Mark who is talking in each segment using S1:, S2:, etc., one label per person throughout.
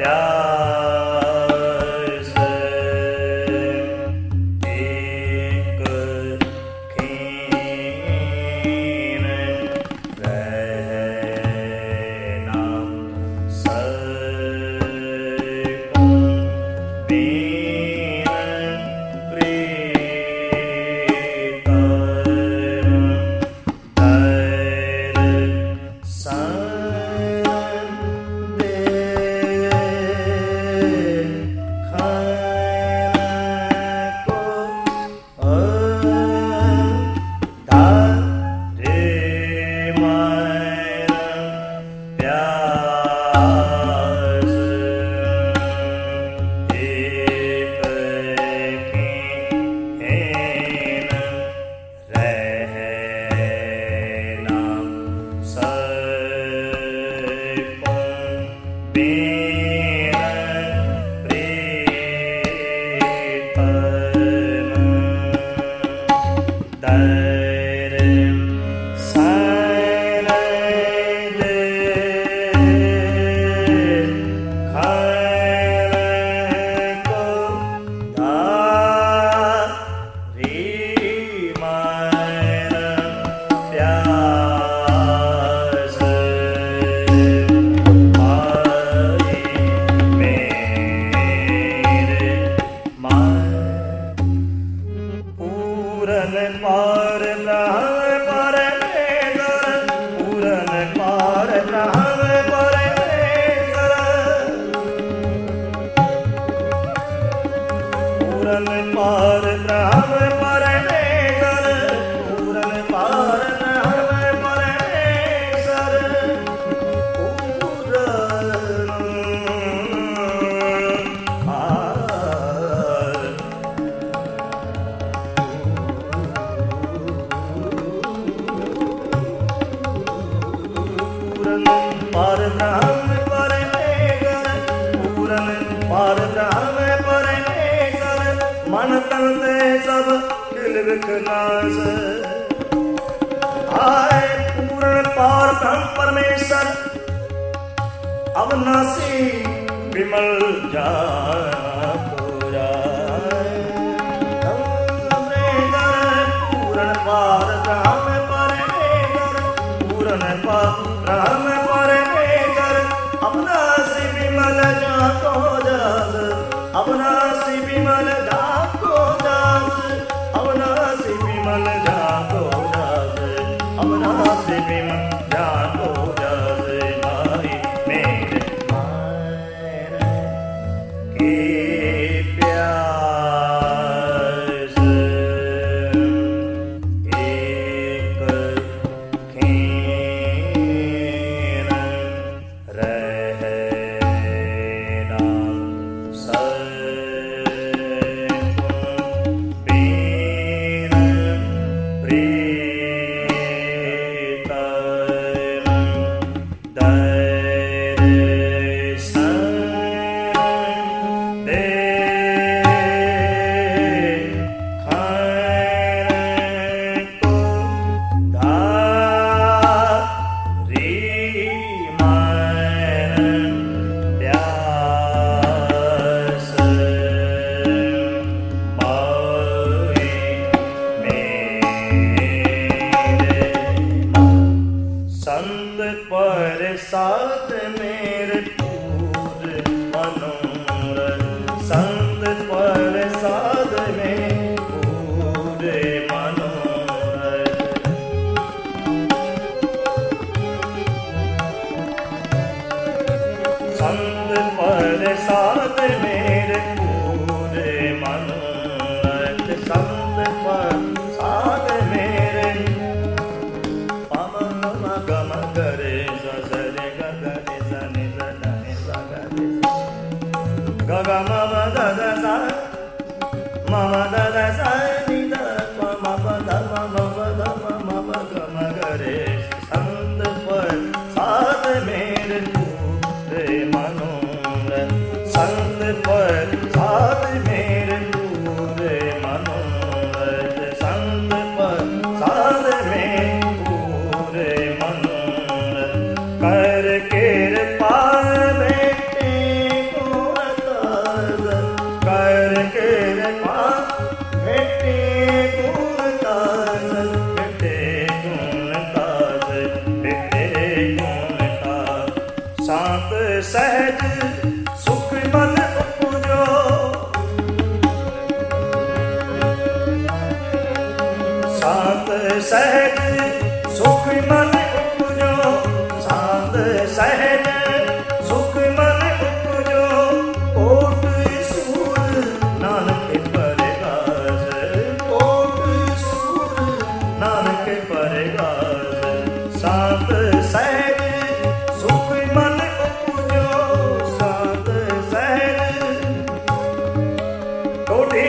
S1: कर कृपा बेटे सहज सुख मन उपजो। शांत सहज सुख मन उपजो। शांत सहज सुख मन उपजो। कोट सूर नानक परगास। कोट सूर नानक परगास। शांत सहज सुख मन उपजो। शांत सहज कोटि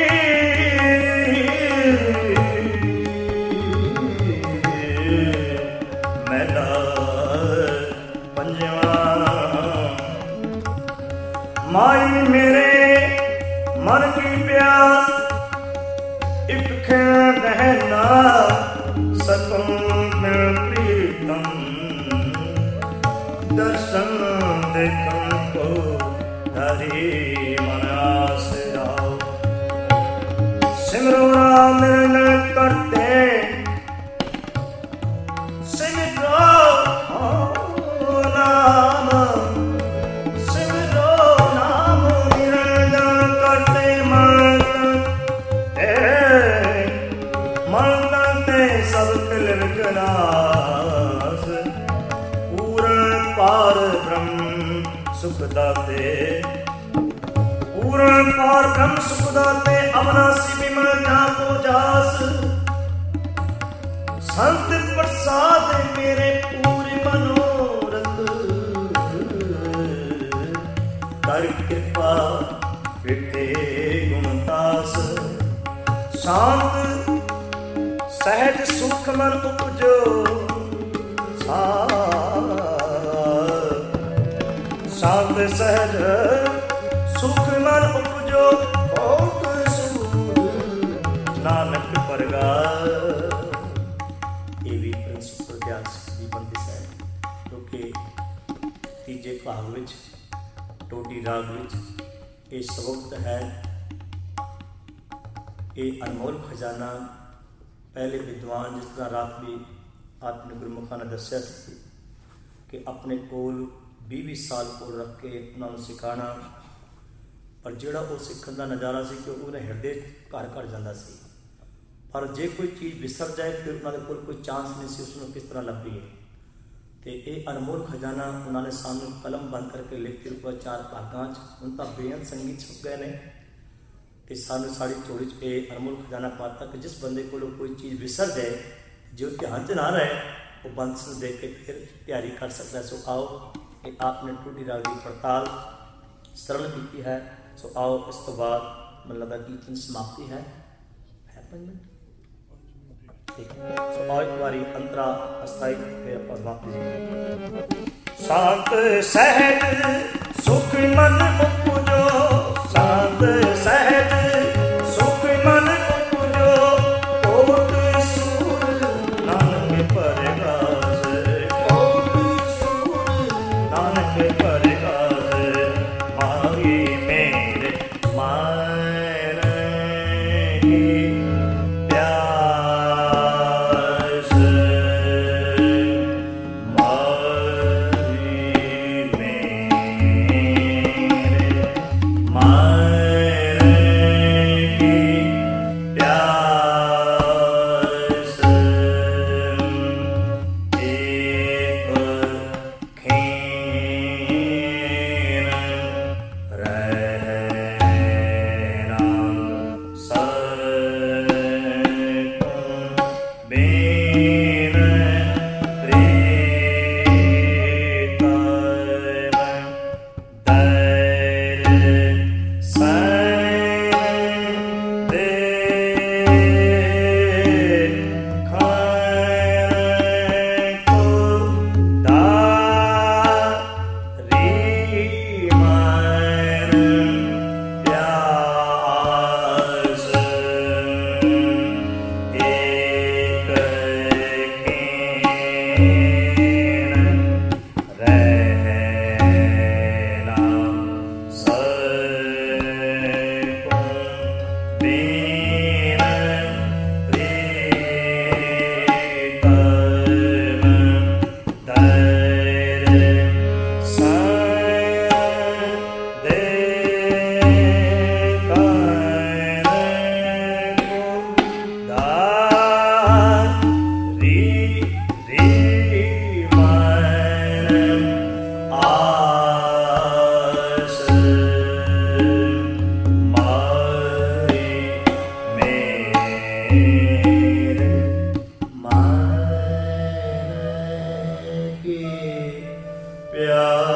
S1: मैला पंजवा। माई मेरे मन की प्यास इक खेल रहना सकूं मिल प्रीतम। दर्शन देखन को हरि मन आस आओ। सिमरो राम मिलन करते सिमरो नाम। सिमरो नाम निरंजन करते मन ते सब तिल विकरास। पूर्ण पार ब्रह्म सुख दाते। पूर्ण पार ब्रह्म सुख दाते। अविनाशी विमल जाको जास। संत प्रसाद मेरे पूरे मनोरथ। कर कृपा विटे गुणदास। शांत सहज सुख मन उपजो। शांत सहज सुख मन उपजो। कोट सूर नानक परगास। ਇਹ ਵੀ ਪ੍ਰਿੰਸੀਪਲ ਗਿਆਨ ਜੀਵਨ ਦਿਸ਼ਾ ਹੈ, ਕਿਉਂਕਿ ਤੀਜੇ ਭਾਗ ਵਿੱਚ ਟੋਡੀ ਰਾਗ ਵਿੱਚ ਇਹ ਸਬਕ ਹੈ। ਇਹ ਅਨਮੋਲ ਖਜ਼ਾਨਾ ਪਹਿਲੇ ਵਿਦਵਾਨ ਜਿਸ ਤਰ੍ਹਾਂ ਰਾਤ ਵੀ ਆਪਣੇ ਗੁਰਮੁਖਾਂ ਨੇ ਦੱਸਿਆ ਸੀ ਕਿ ਆਪਣੇ ਕੋਲ 20-20 ਸਾਲ ਕੋਲ ਰੱਖ ਕੇ ਉਹਨਾਂ ਨੂੰ ਸਿਖਾਉਣਾ। ਪਰ ਜਿਹੜਾ ਉਹ ਸਿੱਖਣ ਦਾ ਨਜ਼ਾਰਾ ਸੀ ਕਿ ਉਹਨੇ ਹਿਰਦੇ ਘਰ ਘਰ ਜਾਂਦਾ ਸੀ। ਪਰ ਜੇ ਕੋਈ ਚੀਜ਼ ਵਿਸਰ ਜਾਏ ਫਿਰ ਉਹਨਾਂ ਦੇ ਕੋਲ ਕੋਈ ਚਾਂਸ ਨਹੀਂ ਸੀ ਉਸਨੂੰ ਕਿਸ ਤਰ੍ਹਾਂ ਲੱਭੀਏ। ਅਤੇ ਇਹ ਅਨਮੋਲ ਖਜ਼ਾਨਾ ਉਹਨਾਂ ਨੇ ਸਾਨੂੰ ਕਲਮ ਬੰਦ ਕਰਕੇ ਲਿਖ ਕੇ ਰੂਪਾ 4 ਭਾਗਾਂ 'ਚ ਹੁਣ ਤਾਂ ਬੇਅੰਤ ਸੰਗੀਤ ਛੁਪ ਗਏ ਨੇ ਅਤੇ ਸਾਨੂੰ ਸਾਡੀ ਝੋਲੀ 'ਚ ਇਹ ਅਨਮੋਲ ਖਜ਼ਾਨਾ ਪਾਤਾ ਕਿ ਜਿਸ ਬੰਦੇ ਕੋਲੋਂ ਕੋਈ ਚੀਜ਼ ਵਿਸਰ ਜਾਏ, ਜੇ ਉਹ ਧਿਆਨ 'ਚ ਨਾ ਰਹੇ, ਉਹ ਬੰਸ ਨੂੰ ਦੇਖ ਕੇ ਫਿਰ ਤਿਆਰੀ ਕਰ ਸਕਦਾ। ਸੋ ਆਓ ਇਹ ਆਪਨੇ ਟੂਟੀ ਰਾਗ ਦੀ ਪੜਤਾਲ ਸਰਲ ਕੀਤੀ ਹੈ। ਸੋ ਆਓ ਇਸ ਤੋਂ ਬਾਅਦ ਮੈਨੂੰ ਲੱਗਾ ਕੀਰਤਨ ਸਮਾਪਤੀ ਹੈ 5 ਮਿੰਟ। ਠੀਕ ਹੈ, ਸੋ ਆਓ ਇੱਕ ਵਾਰੀ ਅੰਤਰਾ ਅਸਥਾਈ ਫਿਰ ਆਪਾਂ ਵਾਪਸ। ਸ਼ਾਂਤ ਸਹਿਜ ਸੁਖ ਮਨ ਉਪਜੋ। ਸ਼ਾਂਤ ਸਹਿਜ ਸੁਖ ਮਨ ਉਪਜੋ। ਕੋਟ ਸੂਰ ਨਾਨਕ ਪਰਗਾਸ। ਕੋਟ ਸੂਰ ਨਾਨਕ ਪਰਗਾਸ। ਮਾਈ ਮੇਰੇ ਮਾਇਰੇ प्यारे